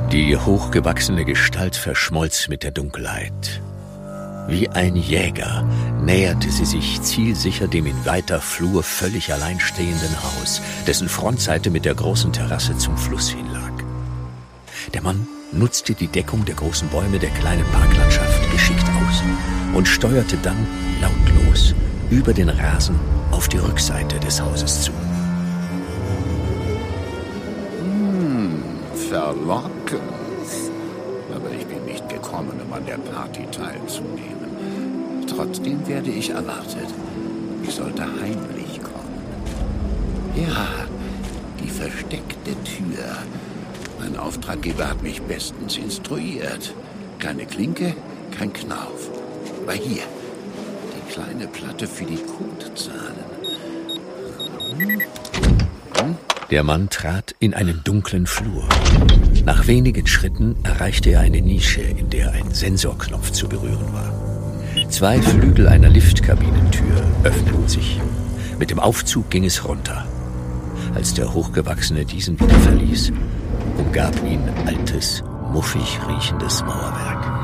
Die hochgewachsene Gestalt verschmolz mit der Dunkelheit. Wie ein Jäger näherte sie sich zielsicher dem in weiter Flur völlig allein stehenden Haus, dessen Frontseite mit der großen Terrasse zum Fluss hinlag. Der Mann nutzte die Deckung der großen Bäume der kleinen Parklandschaft geschickt aus und steuerte dann lautlos über den Rasen auf die Rückseite des Hauses zu. Verlockend. Aber ich bin nicht gekommen, um an der Party teilzunehmen. Trotzdem werde ich erwartet. Ich sollte heimlich kommen. Ja, die versteckte Tür. Mein Auftraggeber hat mich bestens instruiert. Keine Klinke, kein Knauf. Aber hier, die kleine Platte für die Kotzahlen. Der Mann trat in einen dunklen Flur. Nach wenigen Schritten erreichte er eine Nische, in der ein Sensorknopf zu berühren war. 2 Flügel einer Liftkabinentür öffneten sich. Mit dem Aufzug ging es runter. Als der Hochgewachsene diesen wieder verließ, umgab ihn altes, muffig riechendes Mauerwerk.